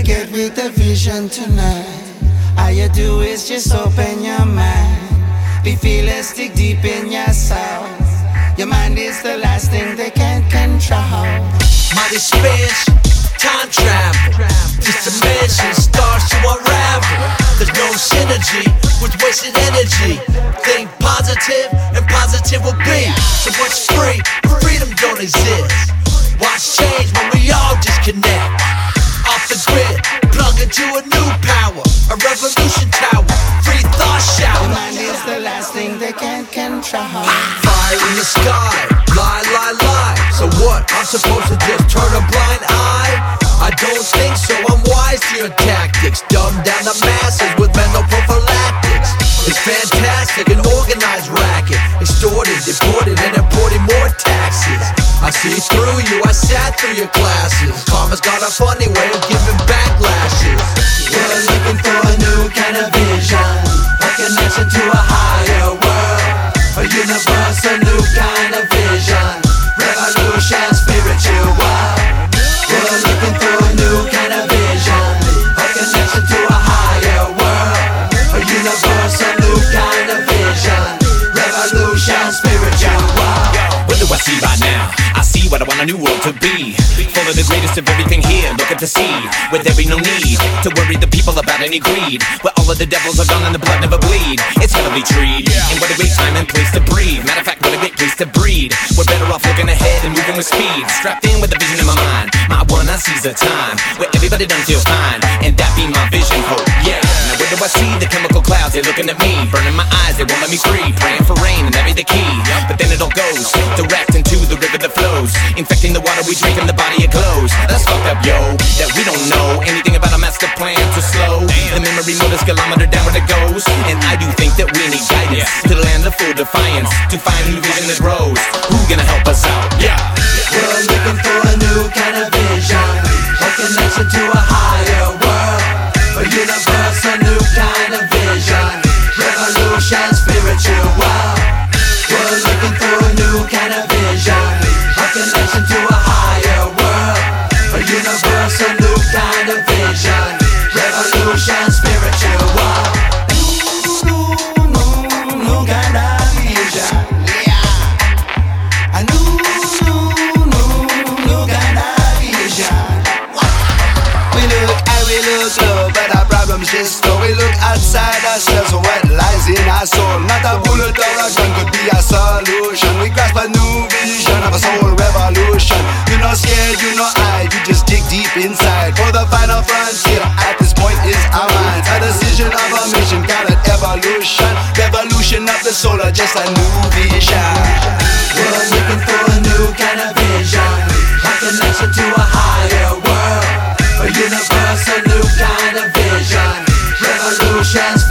gonna get with the vision tonight. All you do is just open your mind. Be fearless, dig deep in your soul. Your mind is the last thing they can't control. Mind expansion, time travel. This dimension starts to unravel. There's no synergy with wasted energy. Think positive and positive will be. So what's free? Freedom don't exist. Watch change when we all disconnect. Off the grid, plug into a new power. A revolution tower, free thought shower. Your mind is the last thing they can't control. Fire in the sky, lie, lie, lie. So what? I'm supposed to just turn a blind eye? I don't think so, I'm wise to your tactics. Dumb down the masses with mental prophylactics. It's fantastic, an organized racket. Extorted, deported, and importing more taxes. I see through you, I sat through your classes. Karma's got a funny way of giving backlashes. We're looking for a new kind of vision, a connection to a higher world, a universe, a new kind of vision, revolution, spiritual. We're looking for a new kind of vision, a connection to a higher world, a universe, a new kind of vision, revolution, spiritual. What do I see by now? I see what I want a new world to be. Full of the greatest of everything here, look at the sea, where there be no need to worry the people about any greed, where all of the devils are gone and the blood never bleed. It's heavily treed, and what a great time and place to breathe. Matter of fact, what a great place to breed. We're better off looking ahead and moving with speed. Strapped in with a vision in my mind, my one I seize a time where everybody done feel fine, and that be my vision, hope, yeah. Now where do I see the chemical clouds? They're looking at me, burning my eyes, they won't let me free. Praying for rain and that be the key, but then it all goes direct into the river that flows, infecting the water we drink and the body it glows. That's fucked up, yo, that we don't know anything about a master plan to slow the memory motor's kilometer down where it goes. And I do think that we need guidance to the land of full defiance, to find a new vision that grows. Who gonna help us out? Yeah. We're looking for a new kind of vision, a connection to a higher world, a universe, a new kind of vision, revolution, spiritual. We're looking for a new kind of vision, a connection to a higher world, a universe, a new kind of vision, revolution, spiritual. New kind of vision, yeah. A new kind of vision. We look high, we look low, but our problems just slow. We look outside ourselves for what lies in our soul. Not a bullet or a gun could be a solution. We grasp a new vision of a soul revolution. You're not scared, you're not hide, you just dig deep inside. For the final frontier, at this point is our minds. A decision of a mission, call it evolution. Revolution of the soul, or just a new vision. We're looking for a new kind of vision, a connection to a higher world, a universe, a new kind of vision, revolution.